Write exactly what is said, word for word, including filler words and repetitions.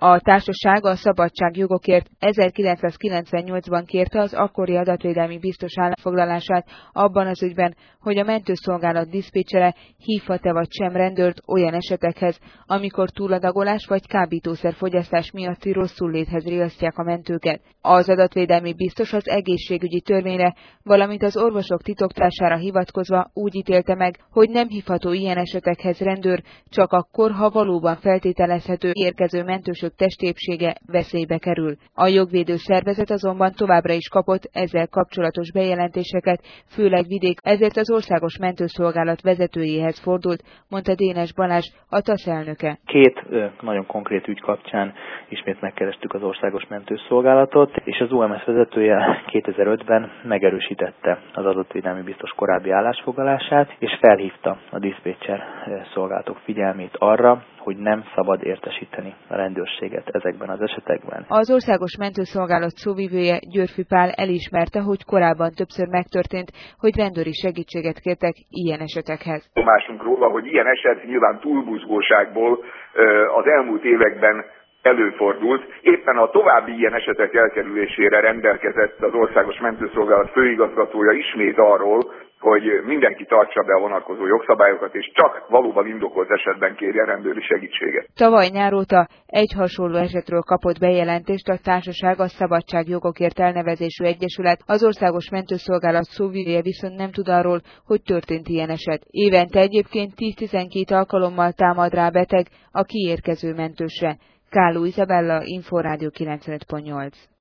A társaság a szabadságjogokért ezerkilencszázkilencvennyolcban kérte az akkori adatvédelmi biztos állásfoglalását abban az ügyben, hogy a mentőszolgálat diszpécsere hívhat-e vagy sem rendőrt olyan esetekhez, amikor túladagolás vagy kábítószerfogyasztás miatti rosszulléthez riasztják a mentőket. Az adatvédelmi biztos az egészségügyi törvényre, valamint az orvosok titoktására hivatkozva úgy ítélte meg, hogy nem hívható ilyen esetekhez rendőr, csak akkor, ha valóban feltételezhető érkező mentősök testépsége veszélybe kerül. A jogvédő szervezet azonban továbbra is kapott ezzel kapcsolatos bejelentéseket, főleg vidék, ezért az Országos Mentőszolgálat vezetőjéhez fordult, mondta Dénes Balázs, a TASZ elnöke. Két ö, nagyon konkrét ügy kapcsán ismét megkerestük az Országos Mentőszolgálatot, és az o em es vezetője kétezer-ötben megerősítette az adatvédelmi biztos korábbi állásfoglalását, és felhívta a diszpécser szolgálatok figyelmét arra, hogy nem szabad értesíteni a rendőrséget ezekben az esetekben. Az Országos Mentőszolgálat szóvivője, Györffy Pál elismerte, hogy korábban többször megtörtént, hogy rendőri segítséget kértek ilyen esetekhez. Tudomásunk róla, hogy ilyen eset nyilván túlbuzgóságból az elmúlt években előfordult. Éppen a további ilyen esetek elkerülésére rendelkezett az Országos Mentőszolgálat főigazgatója ismét arról, hogy mindenki tartsa be a vonatkozó jogszabályokat, és csak valóban indokolt esetben kérje rendőri segítséget. Tavaly nyár óta egy hasonló esetről kapott bejelentést a társaság, a Szabadságjogokért elnevezésű egyesület, az Országos Mentőszolgálat szóvivője viszont nem tud arról, hogy történt ilyen eset. Évente egyébként tíz-tizenkét alkalommal támad rá beteg a kiérkező mentősre. Kálló Izabella, Inforádió kilencvenöt pont nyolc.